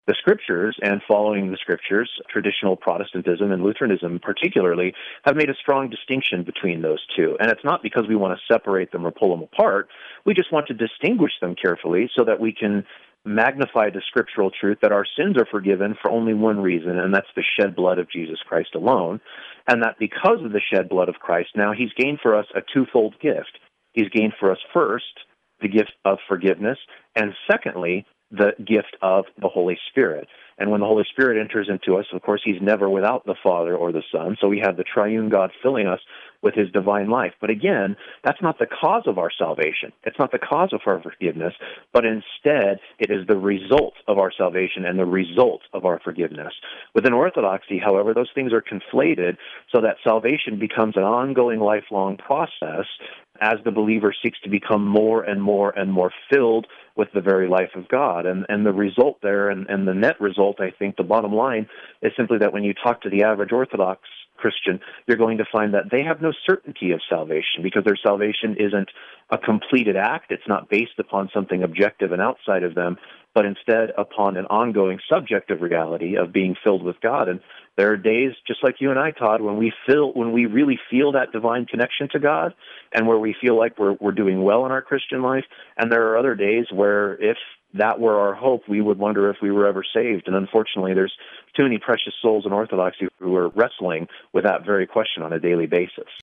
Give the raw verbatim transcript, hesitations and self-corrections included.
the Scriptures and following the Scriptures, traditional Protestantism and Lutheranism particularly, have made a strong distinction between those two. And it's not because we want to separate them or pull them apart. We just want to distinguish them carefully so that we can magnify the scriptural truth that our sins are forgiven for only one reason, and that's the shed blood of Jesus Christ alone, and that because of the shed blood of Christ, now he's gained for us a twofold gift. He's gained for us first the gift of forgiveness, and secondly, the gift of the Holy Spirit. And when the Holy Spirit enters into us, of course, he's never without the Father or the Son, so we have the triune God filling us with his divine life. But again, that's not the cause of our salvation. It's not the cause of our forgiveness, but instead it is the result of our salvation and the result of our forgiveness. Within Orthodoxy, however, those things are conflated so that salvation becomes an ongoing, lifelong process as the believer seeks to become more and more and more filled with the very life of God. And and the result there, and, and the net result, I think, the bottom line, is simply that when you talk to the average Orthodox Christian, you're going to find that they have no certainty of salvation because their salvation isn't a completed act. It's not based upon something objective and outside of them, but instead upon an ongoing subjective reality of being filled with God. And there are days, just like you and I, Todd, when we feel, when we really feel that divine connection to God and where we feel like we're we're doing well in our Christian life. And there are other days where if that were our hope, we would wonder if we were ever saved. And unfortunately, there's too many precious souls in Orthodoxy who are wrestling with that very question on a daily basis.